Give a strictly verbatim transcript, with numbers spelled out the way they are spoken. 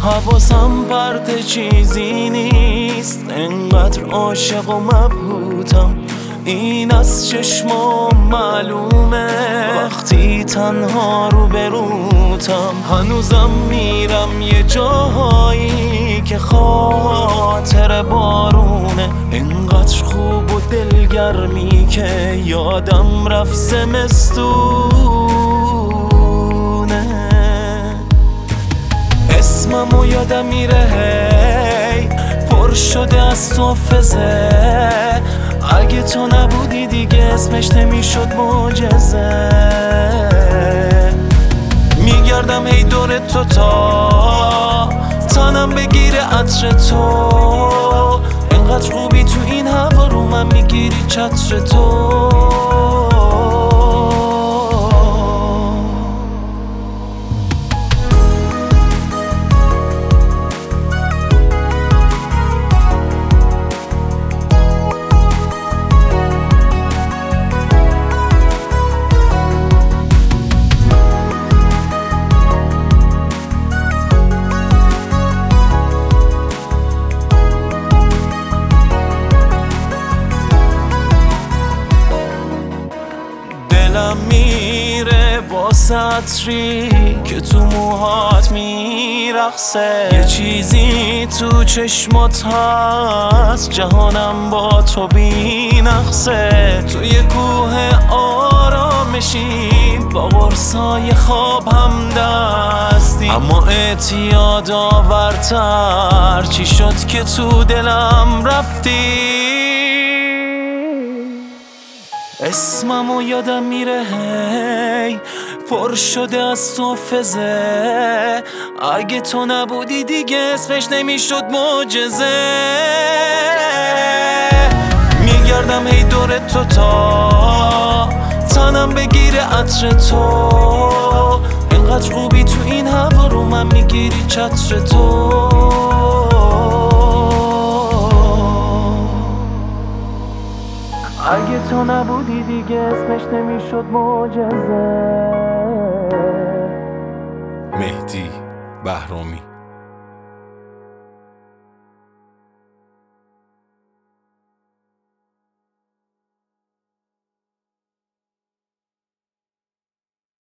حواسم پرت چیزی نیست، انقدر عاشق و مبهوتم این از چشمام معلومه. وقتی تنها رو بروتم هنوزم میرم یه جاهایی که خاطر بارونه. اینقدر خوب و دلگرمی که یادم رفت زمستونه. اسممو یادم میره هی پر شده از تو فزه، اگه تو نبودی دیگه اسمش نمیشد معجزه. میگردم هی دور تو تا تنم بگیره عطر تو، اینقدر خوبی تو این هوا رو من میگیری چتر تو. دلم میره با سطری که تو موهات میرقصه، یه چیزی تو چشمات هست جهانم با تو بینقصه. تو یه کوه آرامشی با قرصای خواب هم دستی، اما اعتیاد آورتر چی شد که تو دلم رفتی. اسممو یادم میره هی پر شده از تو فزه، اگه تو نبودی دیگه اسمش نمیشد معجزه. میگردم هی دور تو تا تنم بگیره عطر تو، اینقدر خوبی تو این هوا رو من میگیری چتر تو. اگه تو نبودی دیگه اسمش نمیشد معجزه. مهدی بهرامی.